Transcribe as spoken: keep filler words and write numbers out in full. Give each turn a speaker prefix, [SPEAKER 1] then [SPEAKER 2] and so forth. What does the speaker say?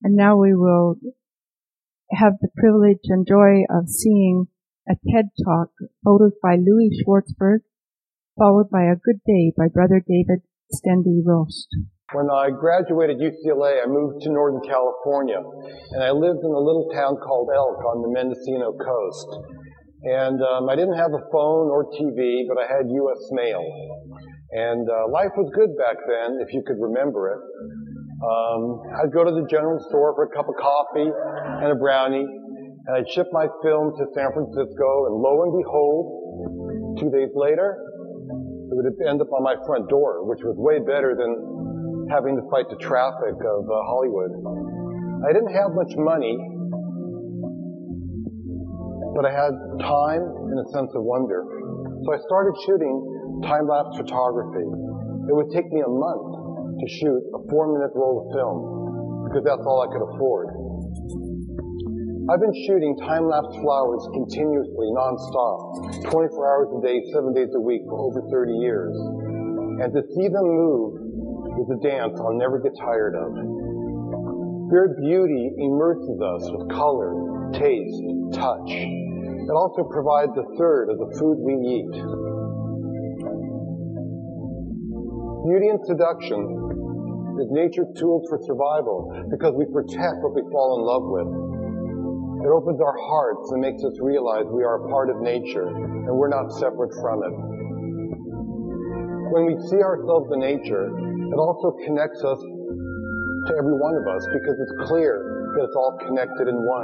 [SPEAKER 1] And now we will have the privilege and joy of seeing a TED Talk, photos by Louis Schwartzberg, followed by a good day by Brother David Stenby Roast.
[SPEAKER 2] When I graduated U C L A, I moved to Northern California, and I lived in a little town called Elk on the Mendocino coast. And um, I didn't have a phone or T V, but I had U S mail. And uh, life was good back then, if you could remember it. Um, I'd go to the general store for a cup of coffee and a brownie, and I'd ship my film to San Francisco, and lo and behold, two days later, it would end up on my front door, which was way better than having to fight the traffic of uh, Hollywood. I didn't have much money, but I had time and a sense of wonder. So I started shooting time-lapse photography. It would take me a month to shoot a four-minute roll of film, because that's all I could afford. I've been shooting time-lapse flowers continuously, non-stop, twenty-four hours a day, seven days a week for over thirty years. And to see them move is a dance I'll never get tired of. Their beauty immerses us with color, taste, touch. It also provides a third of the food we eat. Beauty and seduction is nature's tools for survival because we protect what we fall in love with. It opens our hearts and makes us realize we are a part of nature and we're not separate from it. When we see ourselves in nature, it also connects us to every one of us because it's clear that it's all connected in one.